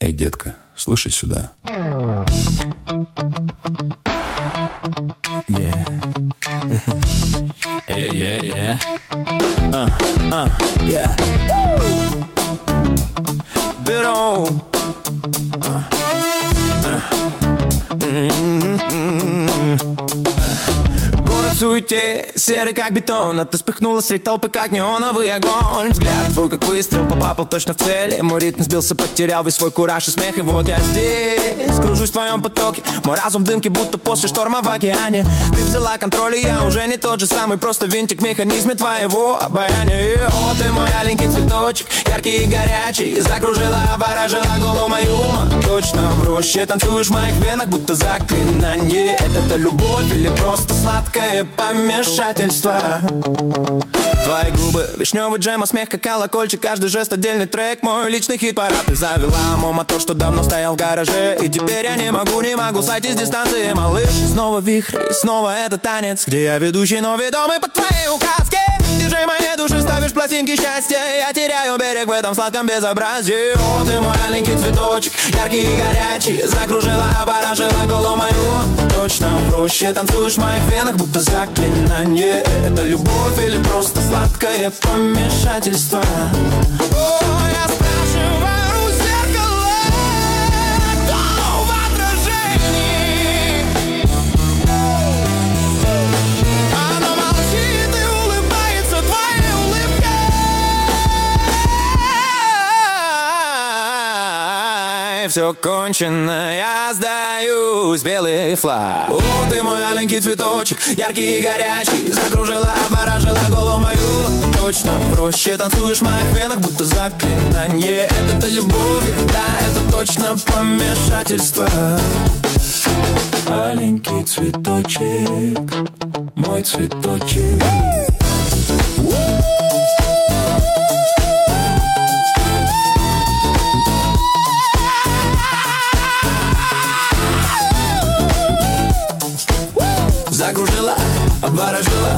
Эй, детка, слушай сюда. Город в суете, серый как бетон, а ты вспыхнула средь толпы, как неоновый огонь. Взгляд твой как выстрел, попал точно в цель. Мой ритм сбился, потерял весь свой кураж и смех. И вот я здесь, кружусь в твоем потоке. Мой разум в дымке, будто после шторма в океане. Ты взяла контроль, и я уже не тот же самый. Просто винтик в механизме твоего обаяния. О, ты мой аленький цветочек, яркий и горячий. Закружила, обворожила голову мою. Точно в роще танцуешь в моих венах, будто заклинание. Это любовь или просто сладкое помешательство? Твои губы, вишневый джем, а смех как колокольчик. Каждый жест отдельный трек, мой личный хит-парад. Ты завела мой мотор, что давно стоял в гараже. И теперь я не могу сойти с дистанции, малыш. Снова вихрь, снова этот танец, где я ведущий, но ведомый по твоей указке. Держи моей души, ставишь пластинки счастья. Я теряю берег в этом сладком безобразии. О, ты мой маленький цветочек, яркий и горячий. Закружила, обворожила голову мою. Точно в роще танцуешь в моих венах, будто заклинание. Это любовь или просто сладкое помешательство? О, я спрашиваю у зеркала, кто в отражении? Оно молчит и улыбается твоей улыбкой. Все кончено, я сдаюсь, белый флаг. О, ты мой маленький цветочек, яркий и горячий. Закружила, обворожила голову мою. Точно проще танцуешь в моих венах, будто заклинание. Это любовь, да, это точно помешательство. Маленький цветочек, мой цветочек. Закружила, обворожила.